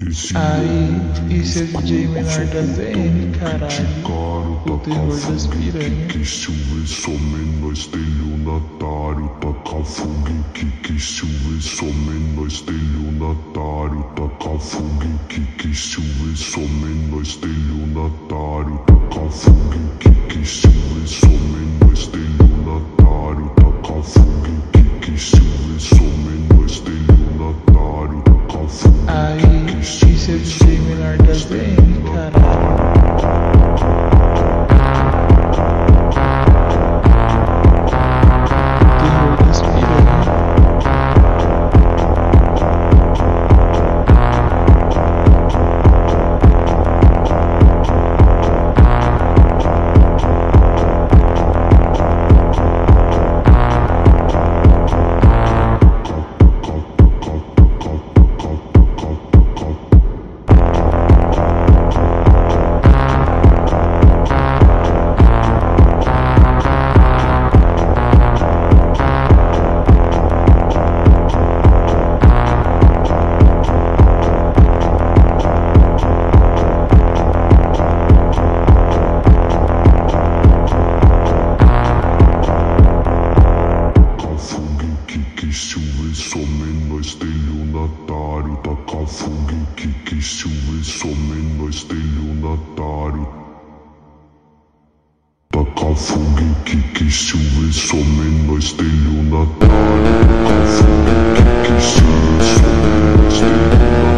Esse é o DJ menor da ZN, caralho. O terror das piranhas. Que se o some estelionatário, taca fogo que se o some estelionatário, taca fogo que se o some estelionatário, taca fogo que se o some estelionatário, taca fogo que se o some estelionatário, taca fogo. Esse é o DJ menor da ZN, caralho. Estelionatário, taca fogo que se o some estelionatário, taca fogo que se o some estelionatário, taca fogo que se o some estelionatário.